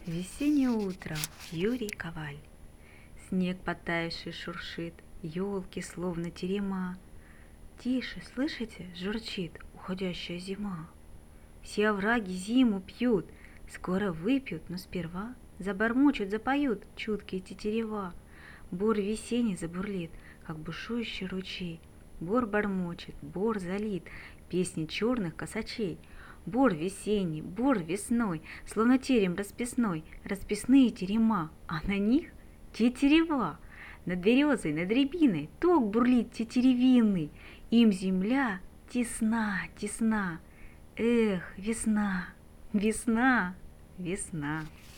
Весеннее утро, Юрий Коваль. Снег потаявший шуршит, елки словно терема. Тише, слышите, журчит уходящая зима. Все овраги зиму пьют, скоро выпьют, но сперва забормочут, запоют чуткие тетерева. Бор весенний забурлит, как бушующий ручей. Бор бормочет, бор залит песни черных косачей. Бор весенний, бор весной, словно терем расписной, расписные терема, а на них тетерева. Над березой, над рябиной ток бурлит тетеревиный, им земля тесна, тесна. Эх, весна, весна, весна.